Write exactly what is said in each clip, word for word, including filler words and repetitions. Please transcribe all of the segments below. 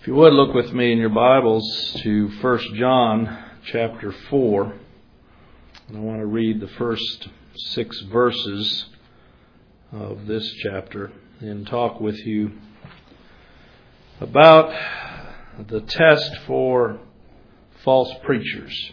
If you would, look with me in your Bibles to First John chapter four. And I want to read the first six verses of this chapter and talk with you about the test for false preachers.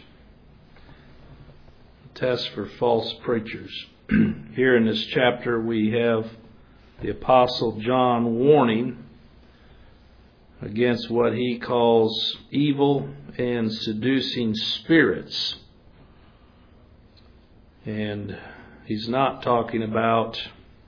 The test for false preachers. Here in this chapter we have the Apostle John warning against what he calls evil and seducing spirits. And he's not talking about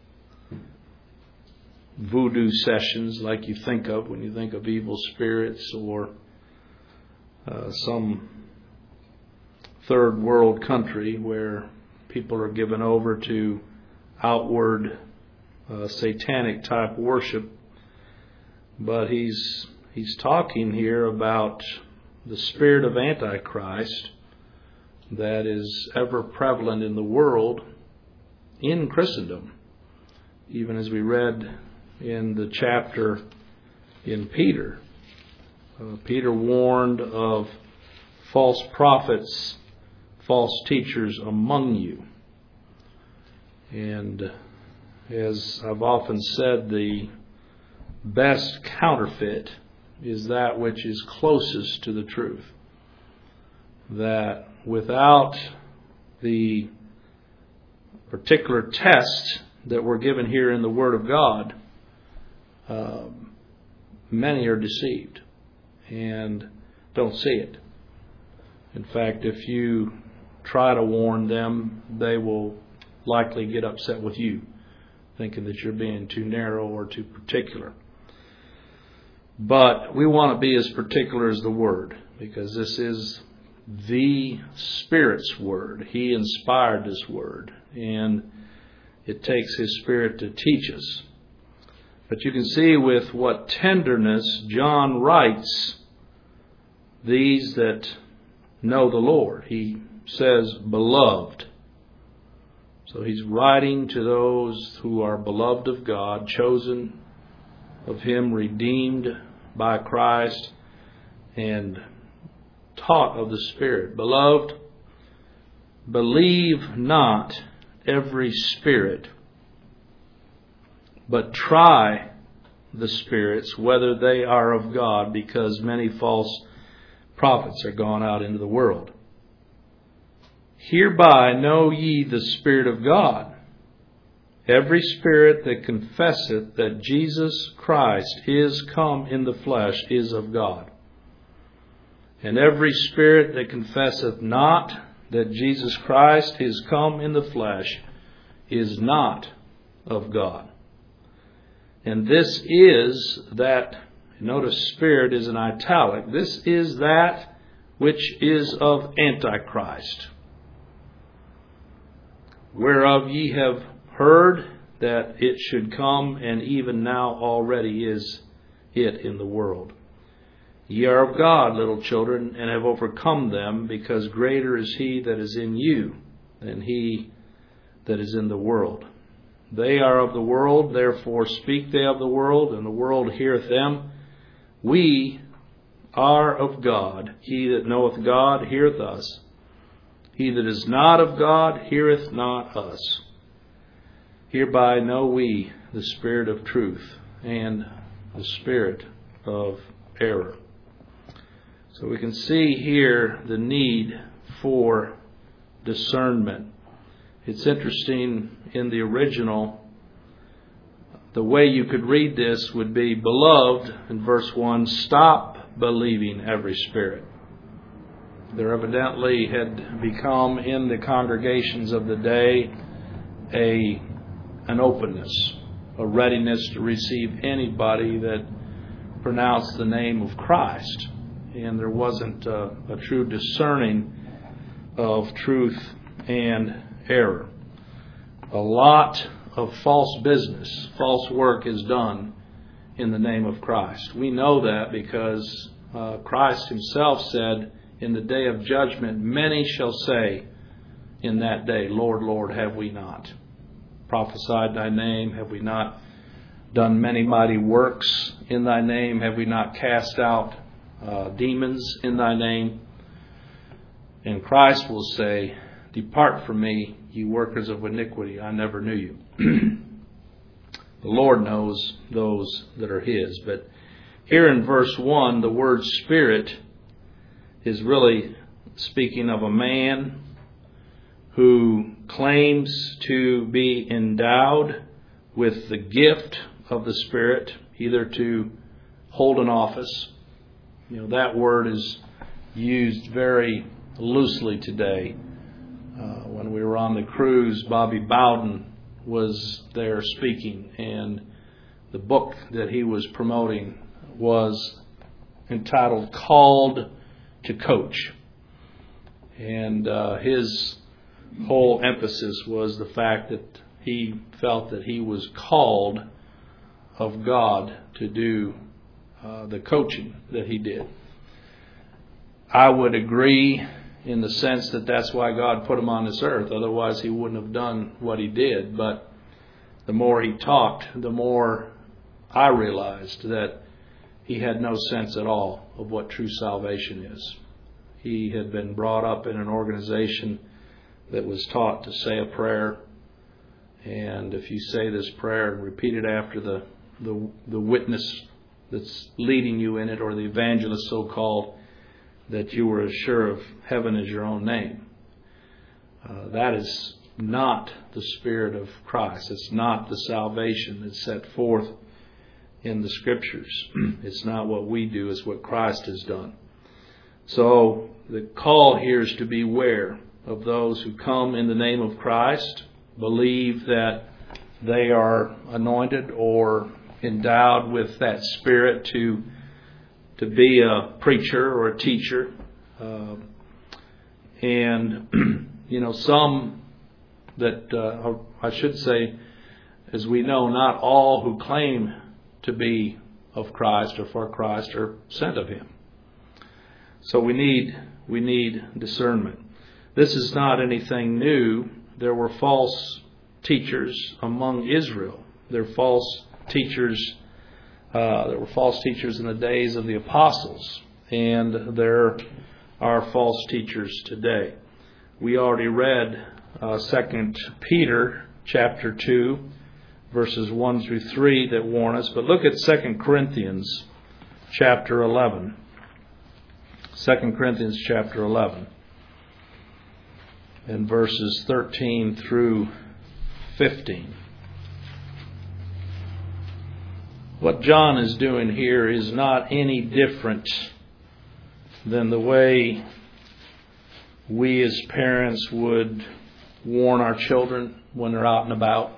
voodoo sessions like you think of when you think of evil spirits, or uh, some third world country where people are given over to outward uh, satanic type worship. But he's he's talking here about the spirit of Antichrist that is ever prevalent in the world, in Christendom. Even as we read in the chapter in Peter. Uh, Peter warned of false prophets, false teachers among you. And as I've often said, the best counterfeit is that which is closest to the truth. That without the particular test that we're given here in the Word of God, uh, many are deceived and don't see it. In fact, if you try to warn them, they will likely get upset with you, thinking that you're being too narrow or too particular. But we want to be as particular as the Word, because this is the Spirit's Word. He inspired this Word, and it takes His Spirit to teach us. But you can see with what tenderness John writes these that know the Lord. He says, beloved. So he's writing to those who are beloved of God, chosen of Him, redeemed by Christ, and taught of the Spirit. Beloved, believe not every spirit, but try the spirits whether they are of God, because many false prophets are gone out into the world. Hereby know ye the Spirit of God. Every spirit that confesseth that Jesus Christ is come in the flesh is of God. And every spirit that confesseth not that Jesus Christ is come in the flesh is not of God. And this is that, notice spirit is in italic, this is that which is of Antichrist, whereof ye have heard that it should come, and even now already is it in the world. Ye are of God, little children, and have overcome them, because greater is He that is in you than he that is in the world. They are of the world, therefore speak they of the world, and the world heareth them. We are of God. He that knoweth God heareth us. He that is not of God heareth not us. Hereby know we the spirit of truth and the spirit of error. So we can see here the need for discernment. It's interesting, in the original, the way you could read this would be, beloved, in verse one, stop believing every spirit. There evidently had become in the congregations of the day a an openness, a readiness to receive anybody that pronounced the name of Christ. And there wasn't a, a true discerning of truth and error. A lot of false business, false work is done in the name of Christ. We know that because uh, Christ Himself said, in the day of judgment, many shall say in that day, Lord, Lord, have we not prophesied Thy name? Have we not done many mighty works in thy name? Have we not cast out uh, demons in thy name? And Christ will say, depart from me, you workers of iniquity. I never knew you. The Lord knows those that are His. But here in verse one, the word Spirit is really speaking of a man who claims to be endowed with the gift of the Spirit, either to hold an office. You know, that word is used very loosely today. Uh, when we were on the cruise, Bobby Bowden was there speaking, and the book that he was promoting was entitled Called to Coach. And uh, his whole emphasis was the fact that he felt that he was called of God to do uh, the coaching that he did. I would agree in the sense that that's why God put him on this earth. Otherwise, he wouldn't have done what he did. But the more he talked, the more I realized that he had no sense at all of what true salvation is. He had been brought up in an organization that was taught to say a prayer. And if you say this prayer and repeat it after the, the, the witness that's leading you in it, or the evangelist so-called, that you were as sure of heaven as your own name. Uh, that is not the Spirit of Christ. It's not the salvation that's set forth in the Scriptures. It's not what we do, it's what Christ has done. So the call here is to beware of those who come in the name of Christ, believe that they are anointed or endowed with that Spirit to to be a preacher or a teacher. Uh, and, you know, some that, uh, I should say, as we know, not all who claim to be of Christ or for Christ are sent of Him. So we need, we need discernment. This is not anything new. There were false teachers among Israel. There are false teachers Uh, there were false teachers in the days of the apostles, and there are false teachers today. We already read uh, Second Peter chapter two, verses one through three that warn us. But look at Second Corinthians chapter eleven. Second Corinthians chapter eleven, and verses thirteen through fifteen. What John is doing here is not any different than the way we as parents would warn our children when they're out and about,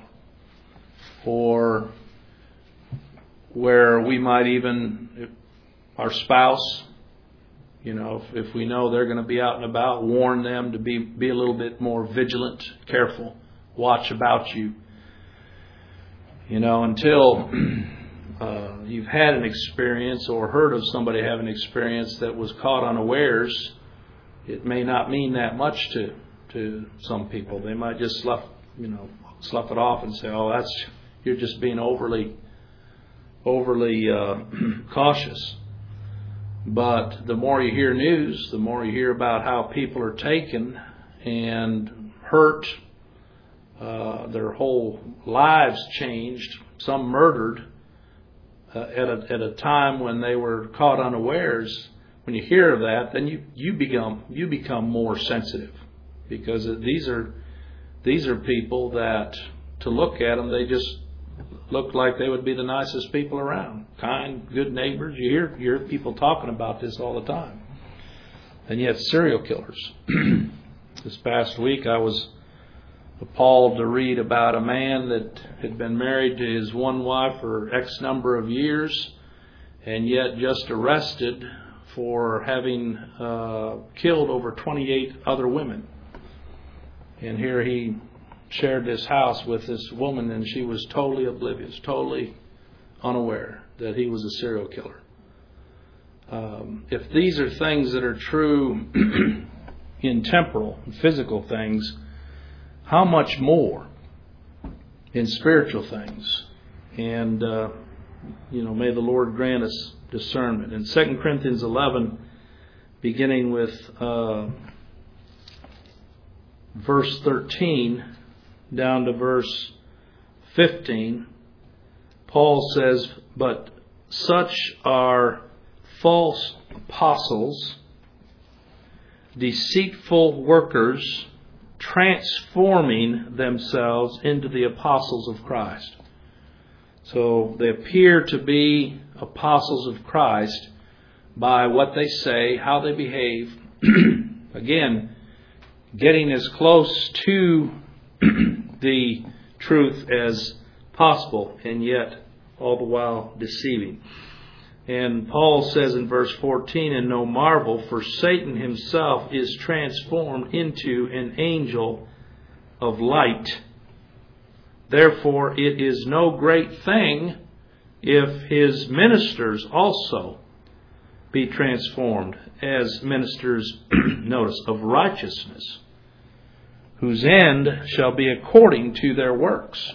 or where we might even, our spouse, you know, if, if we know they're going to be out and about, warn them to be, be a little bit more vigilant, careful, watch about you. You know, until Uh, you've had an experience or heard of somebody having an experience that was caught unawares, it may not mean that much to to some people. They might just slough, you know, slough it off and say, "Oh, that's you're just being overly, overly uh, cautious." But the more you hear news, the more you hear about how people are taken and hurt, uh, their whole lives changed, some murdered. Uh, at a at a time when they were caught unawares. When you hear of that, then you, you become you become more sensitive, because these are these are people that, to look at them, they just look like they would be the nicest people around, kind, good neighbors. You hear you hear people talking about this all the time, and yet serial killers. This past week, I was appalled to read about a man that had been married to his one wife for X number of years, and yet just arrested for having uh, killed over twenty-eight other women. And here he shared this house with this woman, and she was totally oblivious, totally unaware that he was a serial killer. Um, if these are things that are true in temporal, physical things, how much more in spiritual things? And uh, you know, may the Lord grant us discernment. In Second Corinthians eleven, beginning with uh, verse thirteen down to verse fifteen, Paul says, "But such are false apostles, deceitful workers, transforming themselves into the apostles of Christ." So they appear to be apostles of Christ by what they say, how they behave. Again, getting as close to the truth as possible, and yet all the while deceiving. And Paul says in verse fourteen, "And no marvel, for Satan himself is transformed into an angel of light. Therefore it is no great thing if his ministers also be transformed as ministers," notice, "of righteousness, whose end shall be according to their works."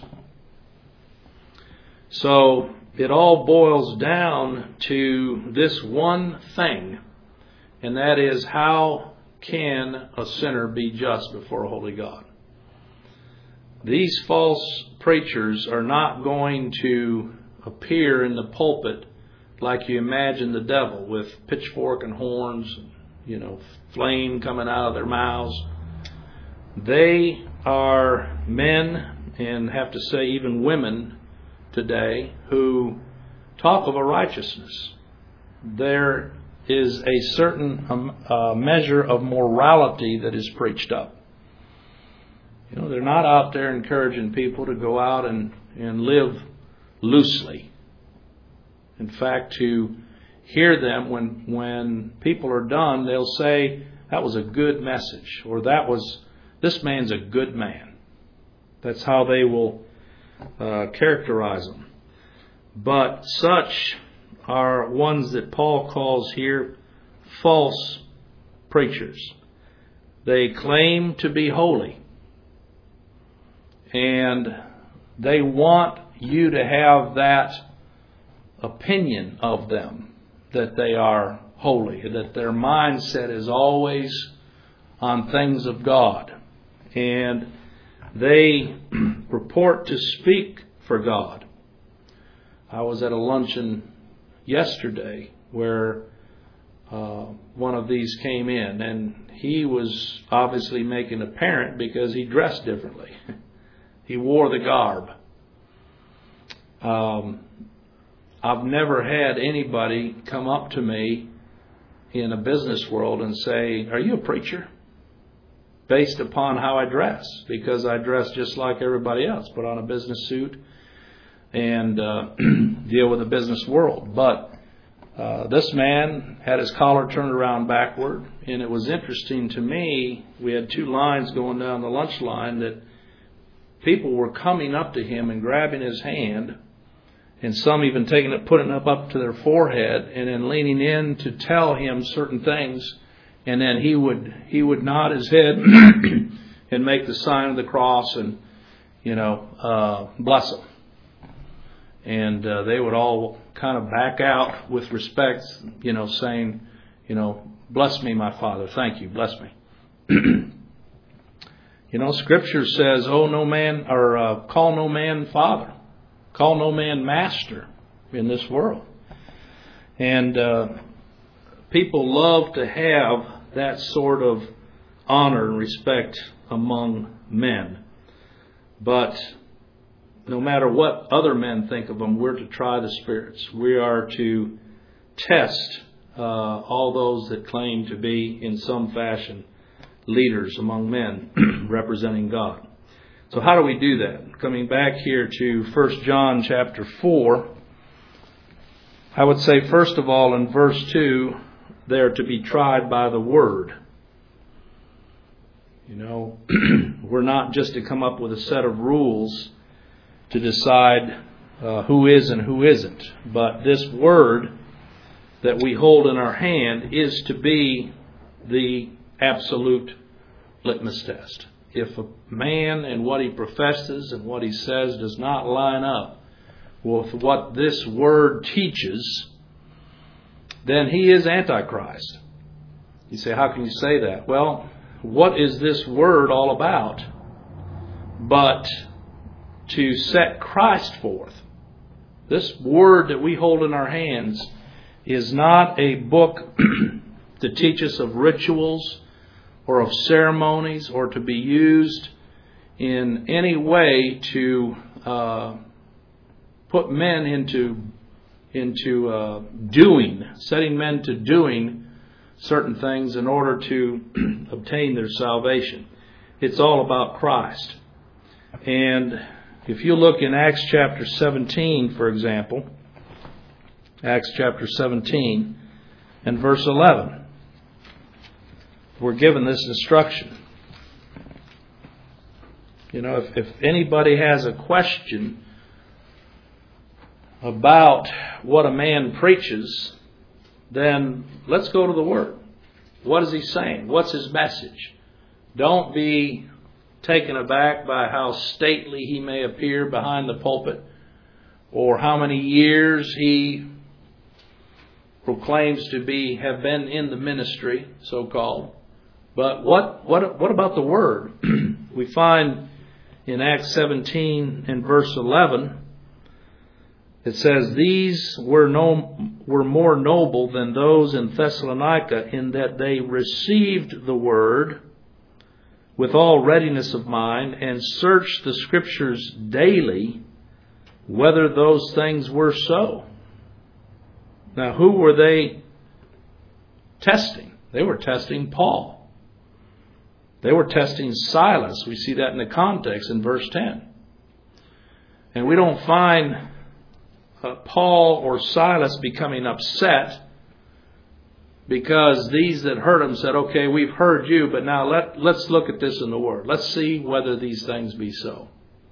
So it all boils down to this one thing, and that is, how can a sinner be just before a holy God? These false preachers are not going to appear in the pulpit like you imagine the devil, with pitchfork and horns, you know, flame coming out of their mouths. They are men, and have to say even women today, who talk of a righteousness. There is a certain um, uh, measure of morality that is preached up. You know, they're not out there encouraging people to go out and, and live loosely. In fact, to hear them, when when people are done, they'll say, "That was a good message," or "That was, this man's a good man." That's how they will uh, characterize them. But such are ones that Paul calls here false preachers. They claim to be holy, and they want you to have that opinion of them, that they are holy, that their mindset is always on things of God. And they purport to speak for God. I was at a luncheon yesterday where uh, one of these came in, and he was obviously making apparent because he dressed differently. He wore the garb. Um, I've never had anybody come up to me in a business world and say, "Are you a preacher?" based upon how I dress, because I dress just like everybody else, put on a business suit and uh, deal with the business world. But uh, this man had his collar turned around backward, and it was interesting to me. We had two lines going down the lunch line that people were coming up to him and grabbing his hand, and some even taking it, putting it up to their forehead, and then leaning in to tell him certain things. And then he would he would nod his head and make the sign of the cross and, you know, uh, bless them. And uh, they would all kind of back out with respect, you know, saying, you know, "Bless me, my Father. Thank you. Bless me." You know, Scripture says, "Oh, no man," or uh, "Call no man Father. Call no man Master" in this world. And uh, people love to have that sort of honor and respect among men. But no matter what other men think of them, we're to try the spirits. We are to test uh, all those that claim to be in some fashion leaders among men representing God. So how do we do that? Coming back here to First John chapter four, I would say first of all in verse two, they're to be tried by the Word. You know, we're not just to come up with a set of rules to decide uh, who is and who isn't. But this Word that we hold in our hand is to be the absolute litmus test. If a man and what he professes and what he says does not line up with what this word teaches, then he is Antichrist. You say, how can you say that? Well, what is this word all about but to set Christ forth? This word that we hold in our hands is not a book to teach us of rituals or of ceremonies or to be used in any way to uh, put men into into uh, doing, setting men to doing certain things in order to obtain their salvation. It's all about Christ. And if you look in Acts chapter seventeen, for example, Acts chapter seventeen and verse eleven, we're given this instruction. You know, if, if anybody has a question about what a man preaches, then let's go to the Word. What is he saying? What's his message? Don't be taken aback by how stately he may appear behind the pulpit, or how many years he proclaims to be have been in the ministry, so-called. But what what what about the Word? We find in Acts seventeen and verse eleven, it says, "These were no were more noble than those in Thessalonica, in that they received the word with all readiness of mind, and searched the Scriptures daily, whether those things were so." Now, who were they testing? They were testing Paul. They were testing Silas. We see that in the context in verse ten. And we don't find uh, Paul or Silas becoming upset because these that heard him said, okay, we've heard you, but now let, let's look at this in the Word. Let's see whether these things be so.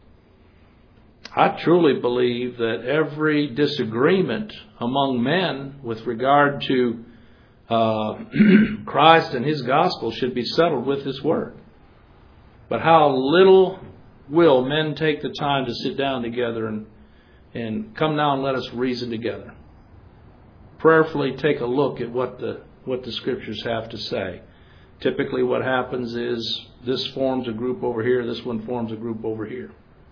I truly believe that every disagreement among men with regard to uh, Christ and His gospel should be settled with this Word. But how little will men take the time to sit down together and, and come now and let us reason together. Prayerfully take a look at what the what the Scriptures have to say. Typically what happens is this forms a group over here, this one forms a group over here.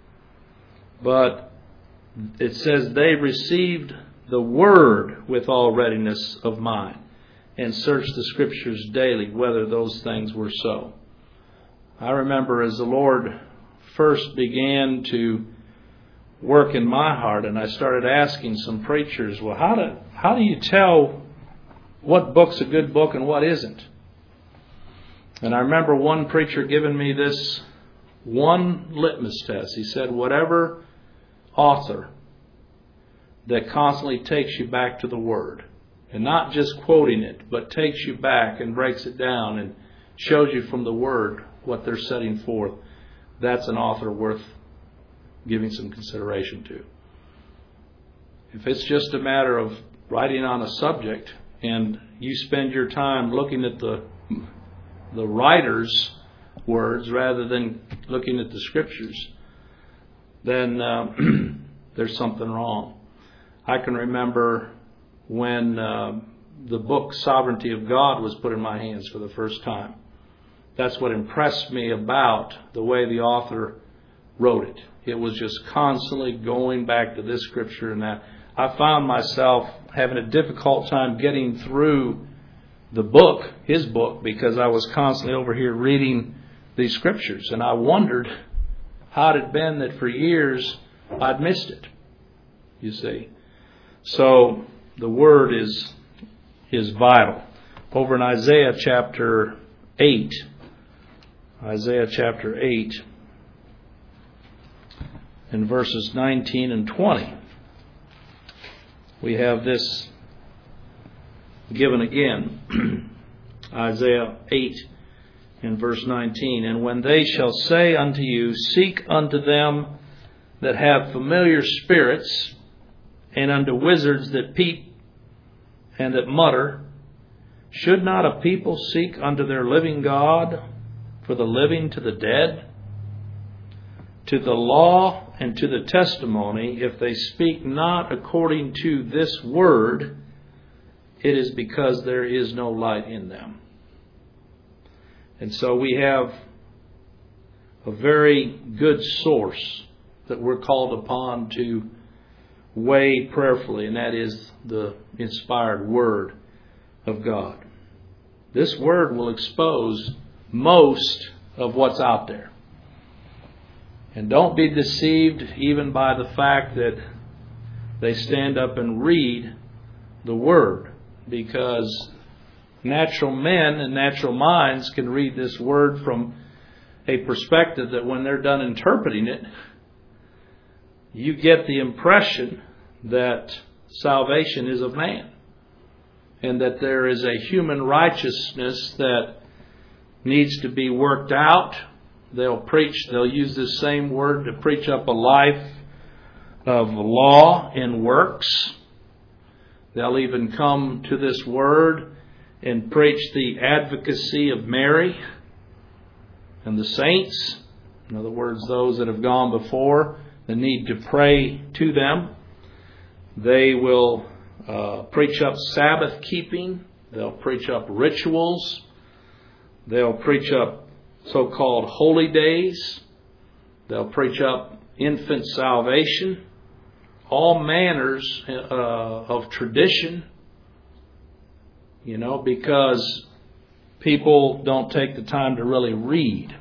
But it says they received the Word with all readiness of mind, and searched the Scriptures daily, whether those things were so. I remember as the Lord first began to work in my heart, and I started asking some preachers, well, how do, how do you tell what book's a good book and what isn't? And I remember one preacher giving me this one litmus test. He said, whatever author that constantly takes you back to the Word, and not just quoting it, but takes you back and breaks it down and shows you from the Word what they're setting forth, that's an author worth giving some consideration to. If it's just a matter of writing on a subject and you spend your time looking at the the writer's words rather than looking at the Scriptures, then uh, there's something wrong. I can remember when uh, the book Sovereignty of God was put in my hands for the first time. That's what impressed me about the way the author wrote it. It was just constantly going back to this Scripture and that. I found myself having a difficult time getting through the book, his book, because I was constantly over here reading these Scriptures. And I wondered how it had been that for years I'd missed it, you see. So the Word is is vital. Over in Isaiah chapter eight, Isaiah chapter eight, in verses nineteen and twenty, we have this given again. Isaiah eight in verse nineteen. "And when they shall say unto you, seek unto them that have familiar spirits, and unto wizards that peep and that mutter, should not a people seek unto their living God, for the living to the dead? to the law and to the testimony, if they speak not according to this word, it is because there is no light in them. And so we have a very good source that we're called upon to weigh prayerfully, and that is the inspired Word of God. This Word will expose most of what's out there. And don't be deceived even by the fact that they stand up and read the Word, because natural men and natural minds can read this Word from a perspective that when they're done interpreting it, you get the impression that salvation is of man, and that there is a human righteousness that needs to be worked out. They'll preach, they'll use this same word to preach up a life of law and works. They'll even come to this word and preach the advocacy of Mary and the saints. In other words, those that have gone before, the need to pray to them. They will uh, preach up Sabbath keeping. They'll preach up rituals. They'll preach up so-called holy days. They'll preach up infant salvation. All manners uh, of tradition. You know, because people don't take the time to really read.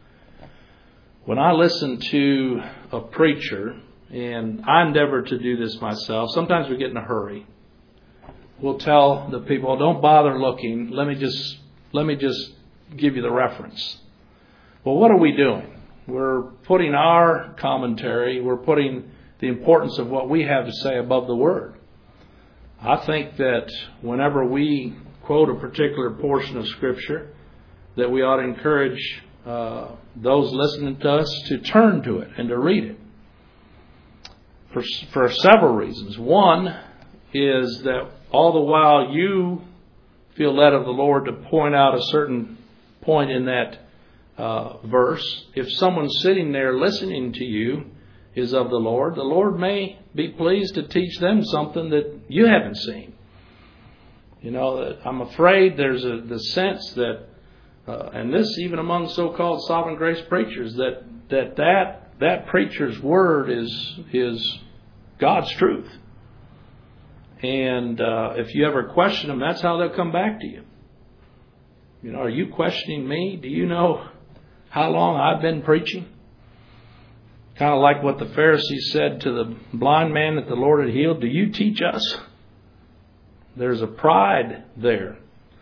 When I listen to a preacher, and I endeavor to do this myself, sometimes we get in a hurry. We'll tell the people, don't bother looking. Let me just let me just give you the reference. Well, what are we doing? We're putting our commentary, we're putting the importance of what we have to say above the Word. I think that whenever we quote a particular portion of Scripture, that we ought to encourage uh, those listening to us to turn to it and to read it. For, for several reasons. One is that all the while you feel led of the Lord to point out a certain point in that uh, verse, if someone sitting there listening to you is of the Lord, the Lord may be pleased to teach them something that you haven't seen. You know, I'm afraid there's a the sense that, uh, and this even among so-called sovereign grace preachers, that that that that preacher's word is is God's truth. And uh, if you ever question them, that's how they'll come back to you. You know, are you questioning me? Do you know how long I've been preaching? Kind of like what the Pharisees said to the blind man that the Lord had healed. Do you teach us? There's a pride there.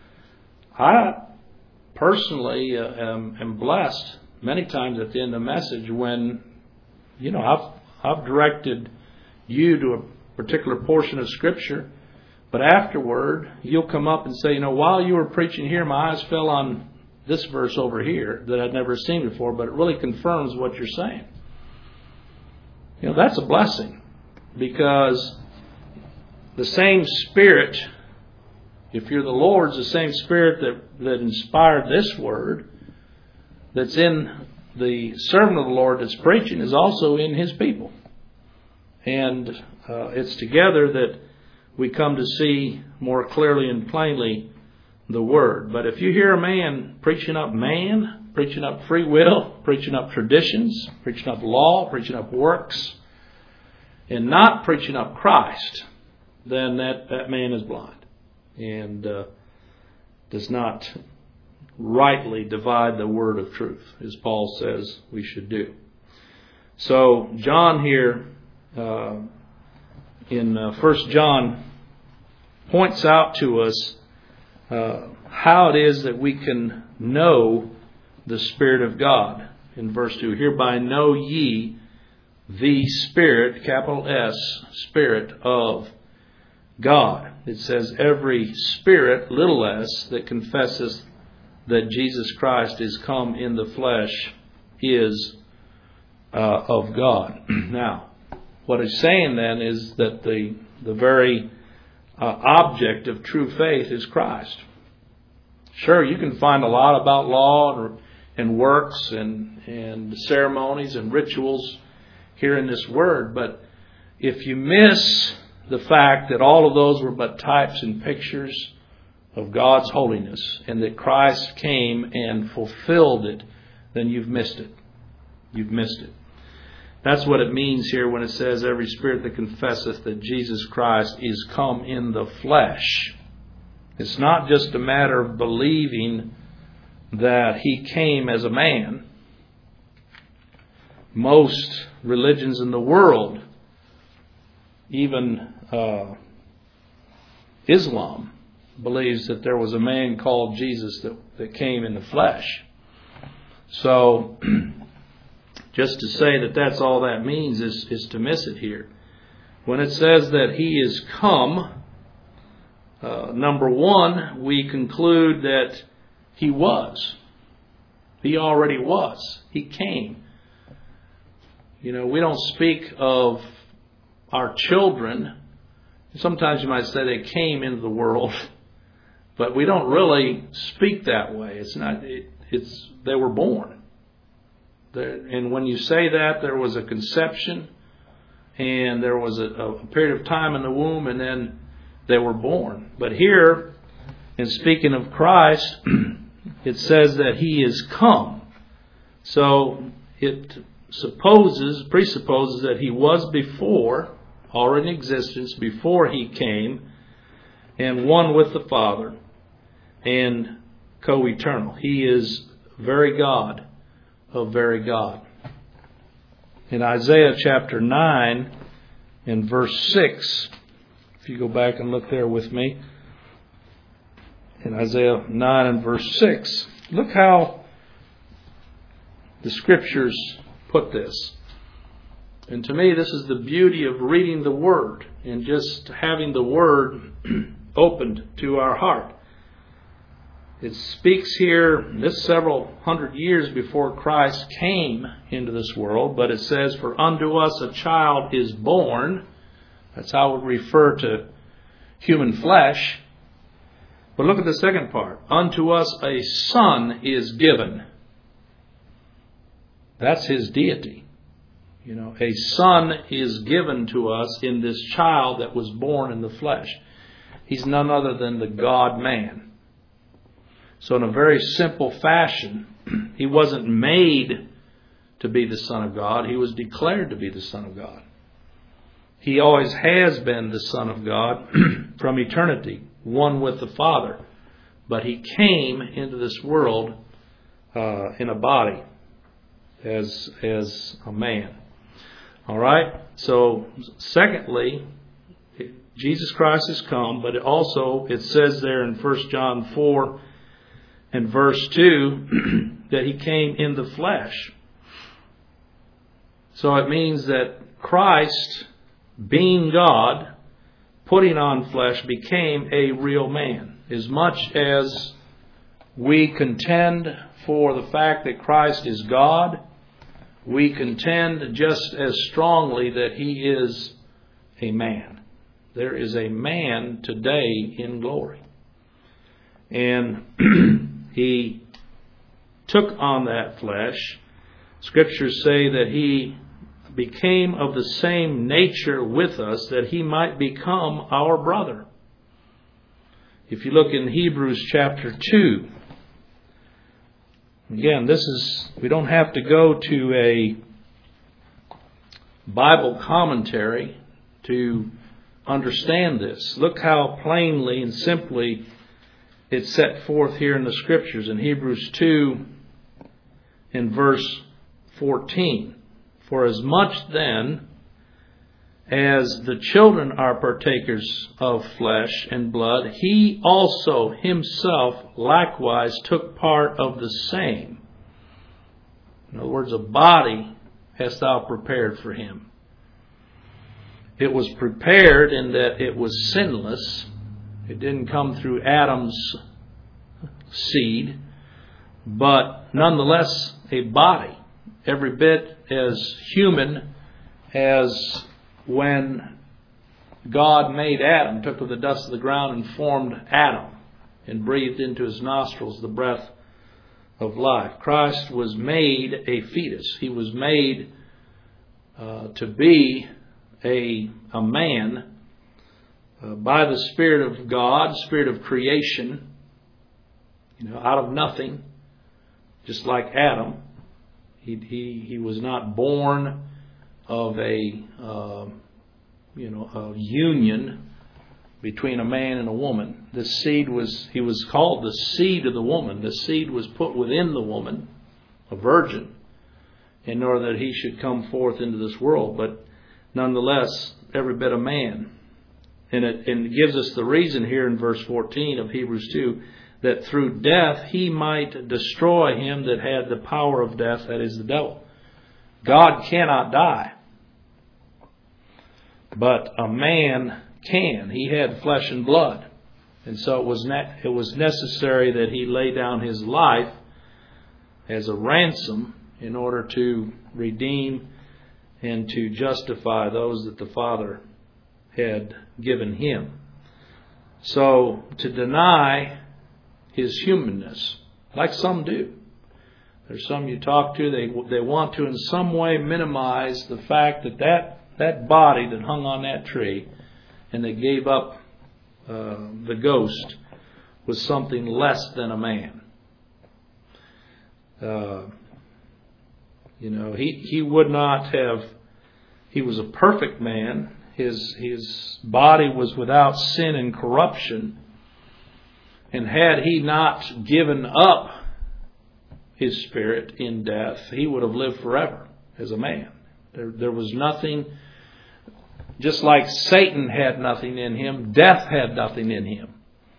I personally uh, am, am blessed many times at the end of the message when, you know, I've, I've directed you to a particular portion of Scripture, but afterward you'll come up and say, you know, while you were preaching here, my eyes fell on this verse over here that I'd never seen before, but it really confirms what you're saying. You know, that's a blessing, because the same Spirit, if you're the Lord's, the same Spirit that, that inspired this word that's in the servant of the Lord that's preaching is also in His people. And uh, it's together that we come to see more clearly and plainly the Word. But if you hear a man preaching up man, preaching up free will, preaching up traditions, preaching up law, preaching up works, and not preaching up Christ, then that, that man is blind and uh, does not rightly divide the word of truth, as Paul says we should do. So John here uh, in uh, First John points out to us uh, how it is that we can know the Spirit of God. In verse two, hereby know ye the Spirit, capital S, Spirit of God. It says every spirit, little s, that confesses that Jesus Christ is come in the flesh is uh, of God. Now, what he's saying then is that the the very uh, object of true faith is Christ. Sure, you can find a lot about law and, and works and, and ceremonies and rituals here in this word. But if you miss the fact that all of those were but types and pictures of God's holiness, and that Christ came and fulfilled it, then you've missed it. You've missed it. That's what it means here when it says, every spirit that confesseth that Jesus Christ is come in the flesh. It's not just a matter of believing that He came as a man. Most religions in the world, even uh, Islam, believes that there was a man called Jesus that, that came in the flesh. So, just to say that that's all that means is, is to miss it here. When it says that He is come, uh, number one, we conclude that He was. He already was. He came. You know, we don't speak of our children. Sometimes you might say they came into the world, but we don't really speak that way. It's not. It, it's they were born. There, and when you say that, there was a conception, and there was a, a period of time in the womb, and then they were born. But here, in speaking of Christ, it says that He is come. So it supposes, presupposes that He was before, already in existence, before He came, and one with the Father, and co-eternal. He is very God of very God. In Isaiah chapter nine, in verse six, if you go back and look there with me, in Isaiah nine and verse six, look how the Scriptures put this. And to me, this is the beauty of reading the Word and just having the Word opened to our heart. It speaks here, this several hundred years before Christ came into this world, but it says, for unto us a child is born. That's how it would refer to human flesh. But look at the second part. Unto us a son is given. That's His deity. You know, a son is given to us in this child that was born in the flesh. He's none other than the God-man. So in a very simple fashion, He wasn't made to be the Son of God. He was declared to be the Son of God. He always has been the Son of God from eternity, one with the Father. But He came into this world uh, in a body as, as a man. All right? So, secondly, Jesus Christ has come, but it also, it says there in First John four and verse two that He came in the flesh. So it means that Christ, being God, putting on flesh, became a real man. As much as we contend for the fact that Christ is God, we contend just as strongly that He is a man. There is a man today in glory. And He took on that flesh. Scriptures say that He became of the same nature with us, that He might become our brother. If you look in Hebrews chapter two, again, this is, we don't have to go to a Bible commentary to understand this. Look how plainly and simply it's set forth here in the Scriptures in Hebrews two in verse fourteen. For as much then as the children are partakers of flesh and blood, He also Himself likewise took part of the same. In other words, a body hast thou prepared for Him. It was prepared in that it was sinless. It didn't come through Adam's seed, but nonetheless a body, every bit as human as when God made Adam, took of the dust of the ground and formed Adam and breathed into his nostrils the breath of life. Christ was made a fetus. He was made uh, to be a, a man uh, by the Spirit of God, Spirit of creation, you know, out of nothing, just like Adam. He he, he was not born of a uh, you know a union between a man and a woman. The seed was, he was called the seed of the woman. The seed was put within the woman, a virgin, in order that he should come forth into this world. But nonetheless, every bit a man. And it, and it gives us the reason here in verse fourteen of Hebrews two, that through death he might destroy him that had the power of death, that is the devil. God cannot die, but a man can. He had flesh and blood. And so it was ne- it was necessary that he lay down his life as a ransom in order to redeem and to justify those that the Father had given him. So to deny his humanness, like some do. There's some you talk to, they they want to in some way minimize the fact that that, that body that hung on that tree and they gave up uh, the ghost was something less than a man. Uh, you know, he, he would not have, he was a perfect man. His, his body was without sin and corruption. And had he not given up his spirit in death, he would have lived forever as a man. There, there was nothing. Just like Satan had nothing in him, death had nothing in him.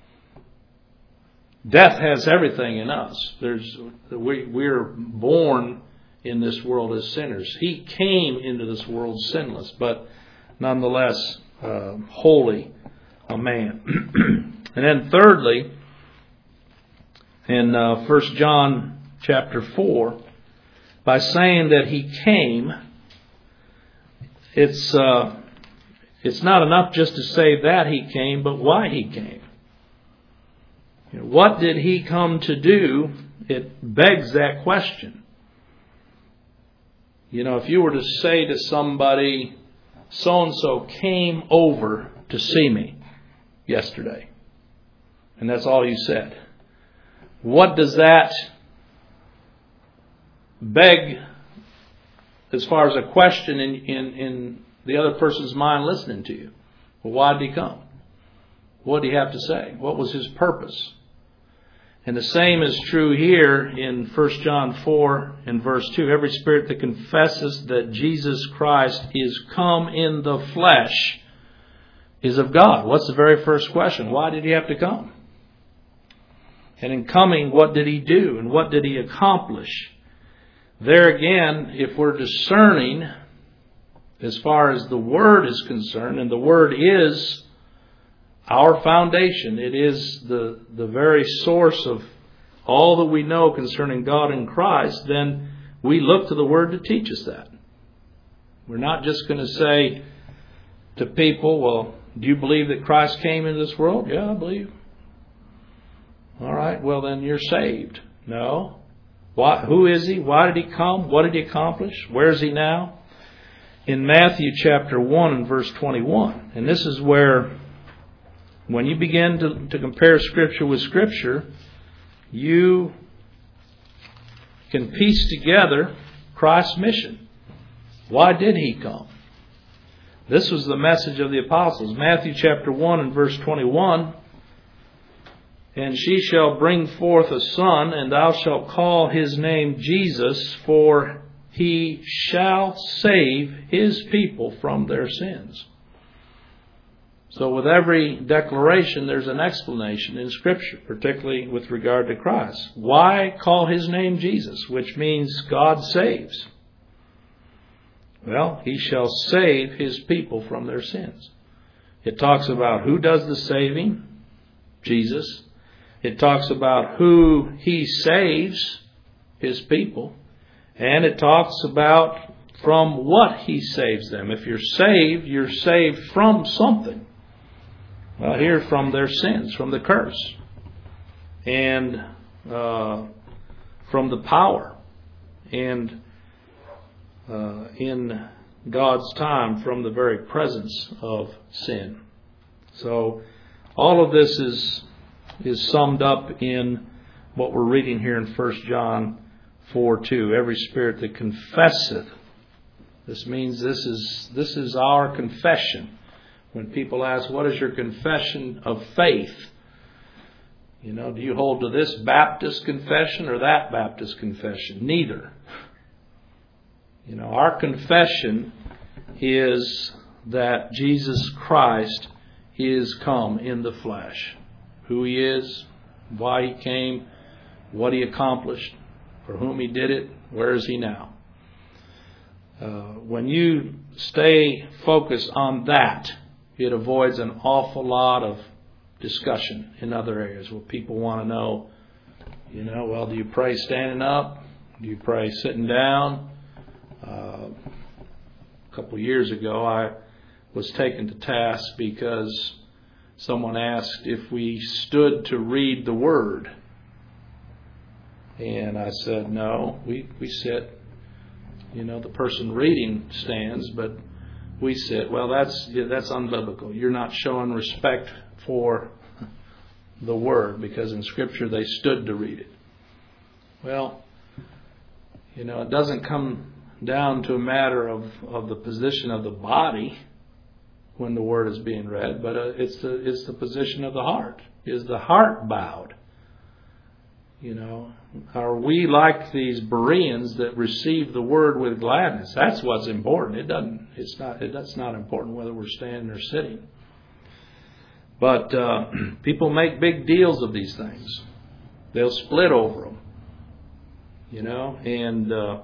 Death has everything in us. There's we we're born in this world as sinners. He came into this world sinless, but nonetheless uh, holy, a man. And then thirdly, in uh, First John chapter four, by saying that he came, it's uh, It's not enough just to say that he came, but why he came. You know, what did he come to do? It begs that question. You know, if you were to say to somebody, so-and-so came over to see me yesterday, and that's all you said, what does that beg as far as a question in in, in the other person's mind listening to you? Well, why did he come? What did he have to say? What was his purpose? And the same is true here in First John four and verse two. Every spirit that confesses that Jesus Christ is come in the flesh is of God. What's the very first question? Why did he have to come? And in coming, what did he do? And what did he accomplish? There again, if we're discerning as far as the Word is concerned, and the Word is our foundation. It is the, the very source of all that we know concerning God and Christ. Then we look to the Word to teach us that. We're not just going to say to people, well, do you believe that Christ came into this world? Yeah, I believe. All right, well then you're saved. No. Why, who is He? Why did He come? What did He accomplish? Where is He now? In Matthew chapter one and verse twenty-one. And this is where, when you begin to, to compare Scripture with Scripture, you can piece together Christ's mission. Why did He come? This was the message of the apostles. Matthew chapter one and verse twenty-one. And she shall bring forth a son, and thou shalt call his name Jesus, for he shall save his people from their sins. So with every declaration, there's an explanation in Scripture, particularly with regard to Christ. Why call his name Jesus, which means God saves? Well, he shall save his people from their sins. It talks about who does the saving, Jesus. It talks about who he saves, his people. And it talks about from what he saves them. If you're saved, you're saved from something. Well, here from their sins, from the curse. And uh, from the power, and uh, in God's time from the very presence of sin. So all of this is is summed up in what we're reading here in First John four two. Every spirit that confesseth. This means this is this is our confession. When people ask, what is your confession of faith? You know, do you hold to this Baptist confession or that Baptist confession? Neither. You know, our confession is that Jesus Christ is come in the flesh. Who He is, why He came, what He accomplished, for whom He did it, where is He now? Uh, when you stay focused on that, it avoids an awful lot of discussion in other areas where people want to know, you know, well, do you pray standing up? Do you pray sitting down? Uh, a couple of years ago, I was taken to task because someone asked if we stood to read the Word. And I said, no, we, we sit. You know, the person reading stands, but we sit. Well, that's that's unbiblical. You're not showing respect for the Word, because in Scripture they stood to read it. Well, you know, it doesn't come down to a matter of, of the position of the body when the Word is being read, but uh, it's the it's the position of the heart. Is the heart bowed? You know, are we like these Bereans that receive the Word with gladness? That's what's important. It doesn't. It's not. It, that's not important whether we're standing or sitting. But uh, people make big deals of these things. They'll split over them. You know, and uh,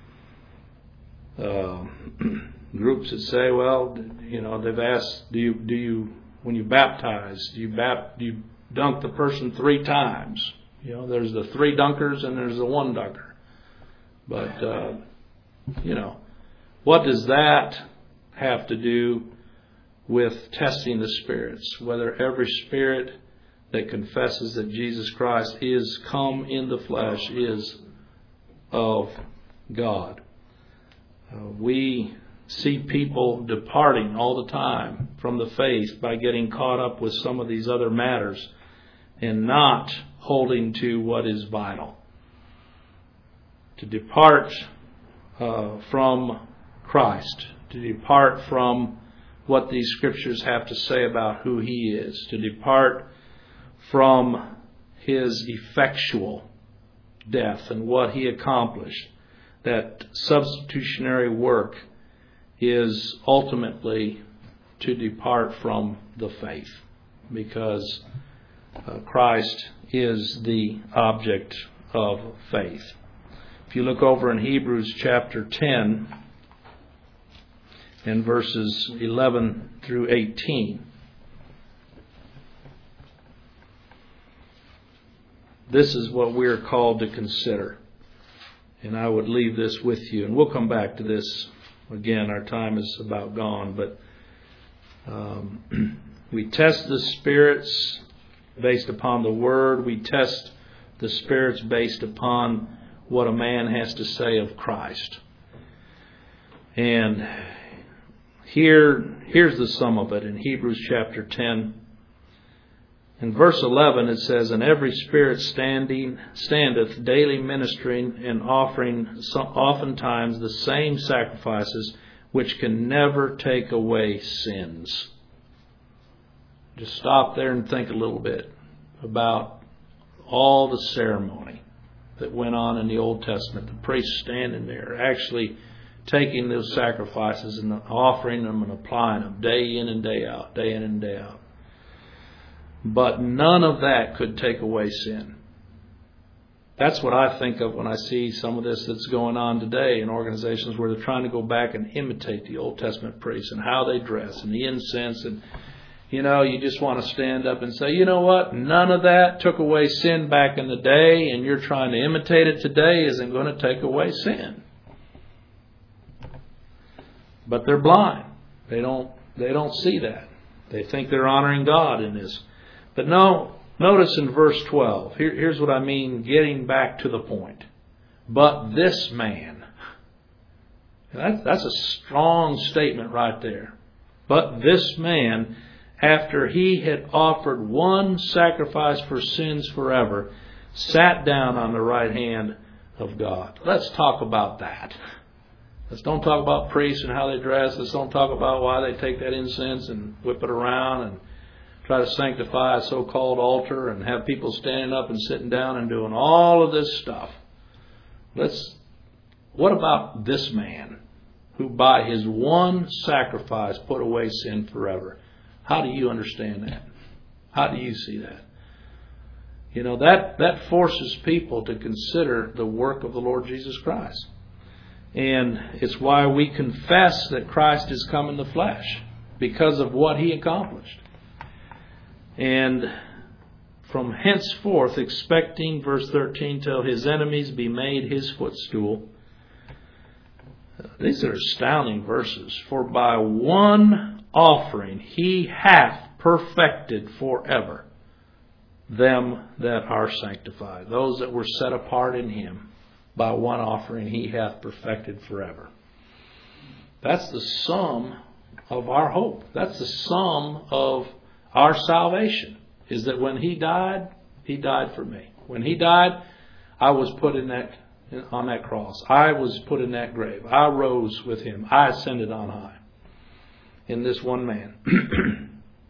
uh, groups that say, well, you know, they've asked, do you do you when you baptize, do you bap, do you dunk the person three times? You know, there's the three dunkers and there's the one dunker. But, uh, you know, what does that have to do with testing the spirits? Whether every spirit that confesses that Jesus Christ is come in the flesh is of God. Uh, we see people departing all the time from the faith by getting caught up with some of these other matters and not holding to what is vital. To depart uh, from Christ, to depart from what these scriptures have to say about who He is, to depart from His effectual death and what He accomplished. That substitutionary work is ultimately to depart from the faith, because uh, Christ is the object of faith. If you look over in Hebrews chapter ten and verses eleven through eighteen, this is what we're called to consider. And I would leave this with you. And we'll come back to this again. Our time is about gone. But um, we test the spirits based upon the Word. We test the spirits based upon what a man has to say of Christ. And here, here's the sum of it in Hebrews chapter ten. In verse eleven it says, and every spirit standing standeth daily ministering and offering oftentimes the same sacrifices, which can never take away sins. Just stop there and think a little bit about all the ceremony that went on in the Old Testament. The priests standing there, actually taking those sacrifices and offering them and applying them day in and day out, day in and day out. But none of that could take away sin. That's what I think of when I see some of this that's going on today in organizations where they're trying to go back and imitate the Old Testament priests and how they dress and the incense. And, you know, you just want to stand up and say, you know what? None of that took away sin back in the day, and you're trying to imitate it today isn't going to take away sin. But they're blind. They don't, they don't see that. They think they're honoring God in this. But no, notice in verse twelve, here, here's what I mean, getting back to the point. but this man. That, that's a strong statement right there. But this man, after he had offered one sacrifice for sins forever, sat down on the right hand of God. Let's talk about that. Let's don't talk about priests and how they dress. Let's don't talk about why they take that incense and whip it around and try to sanctify a so-called altar and have people standing up and sitting down and doing all of this stuff. Let's. What about this man who by his one sacrifice put away sin forever? How do you understand that? How do you see that? You know, that, that forces people to consider the work of the Lord Jesus Christ. And it's why we confess that Christ has come in the flesh, because of what he accomplished. And from henceforth, expecting, verse thirteen, till his enemies be made his footstool. These are astounding verses. For by one offering he hath perfected forever them that are sanctified. Those that were set apart in him. By one offering he hath perfected forever. That's the sum of our hope. That's the sum of our salvation. Is that when he died, he died for me. When he died, I was put in that on that cross. I was put in that grave. I rose with him. I ascended on high. In this one man.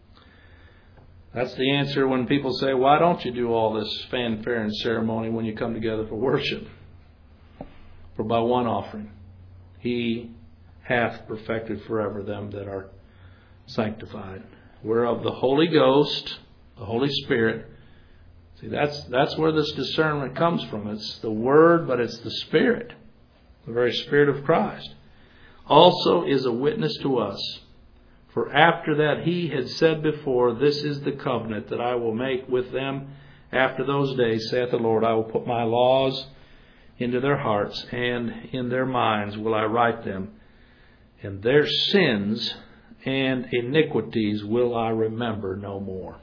That's the answer when people say, why don't you do all this fanfare and ceremony when you come together for worship? For by one offering he hath perfected forever them that are sanctified. Whereof the Holy Ghost, the Holy Spirit. See, that's that's where this discernment comes from. It's the Word, but it's the Spirit. The very Spirit of Christ. Also is a witness to us. For after that he had said before, this is the covenant that I will make with them after those days, saith the Lord. I will put my laws into their hearts, and in their minds will I write them, and their sins and iniquities will I remember no more.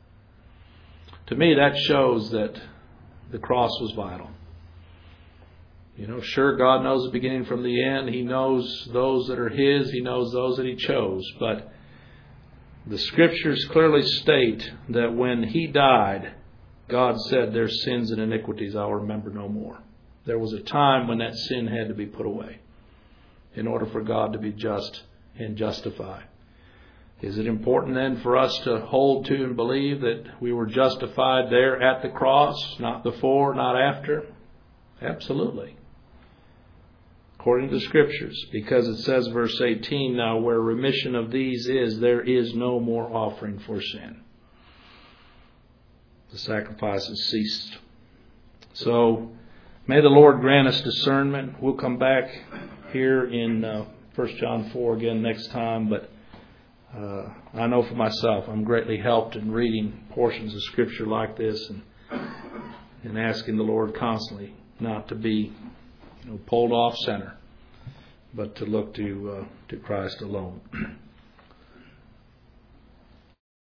To me, that shows that the cross was vital. You know, sure, God knows the beginning from the end. He knows those that are his. He knows those that he chose. But the Scriptures clearly state that when he died, God said, their sins and iniquities I'll remember no more. There was a time when that sin had to be put away in order for God to be just and justified. Is it important then for us to hold to and believe that we were justified there at the cross, not before, not after? Absolutely. According to the Scriptures, because it says, verse eighteen, now where remission of these is, there is no more offering for sin. The sacrifice has ceased. So, may the Lord grant us discernment. We'll come back here in uh, First John four again next time, but uh, I know for myself I'm greatly helped in reading portions of Scripture like this and, and asking the Lord constantly not to be you know, pulled off center, but to look to uh, to Christ alone.